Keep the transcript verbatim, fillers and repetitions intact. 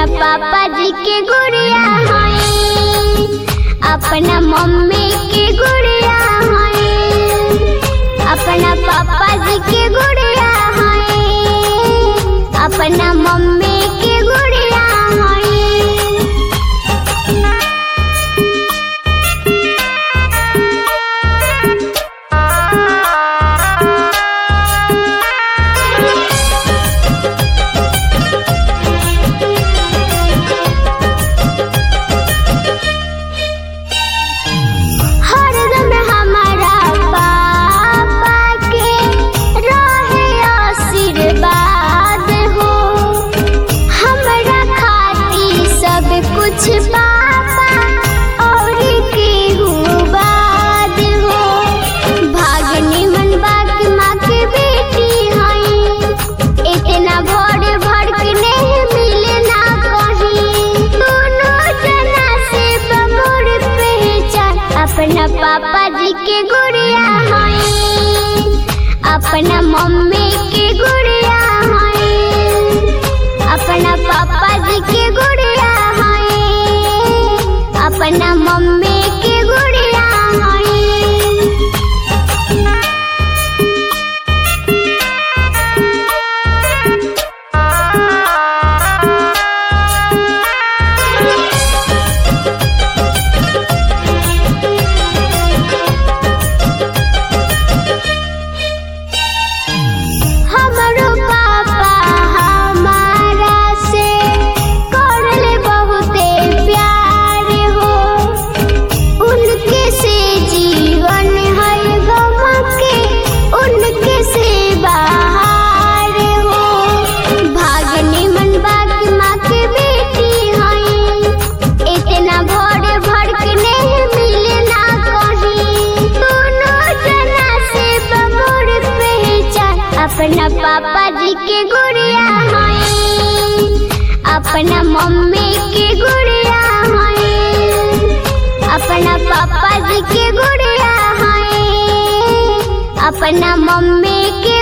पापा जी के गुड़िया हैं, अपना मम्मी के गुड़िया हैं, अपना पापा जी के गुड़िया हैं, अपना मम्मी के गुड़िया हैं। पापा और केहू बाद हो, भागनी मन बाकी माँ के बेटी हैं, इतना भर भर के नहीं मिले ना कहीं, दोनों जना से बमोर पहचान, अपना पापा जी के गुड़िया हैं, अपना मम्मी के गुड़िया हैं, अपना पापा जी के गुड़िया हैं, अपना मम्मी के गुड़िया हैं। हमारो पापा हमारा से करले बहुते प्यार हो, उनके से जीवन है गम के, उनके से बाहर हो, भागनी मन बाकी माँ के बेटी हैं, इतना भर भर के नहीं मिले ना कहीं, दोनों जना से बमोर पहचान, अपना पापा जी के गुड़िया हैं, अपना मम्मी के गुड़िया हैं, अपना पापा जी के गुड़िया हैं, अपना मम्मी के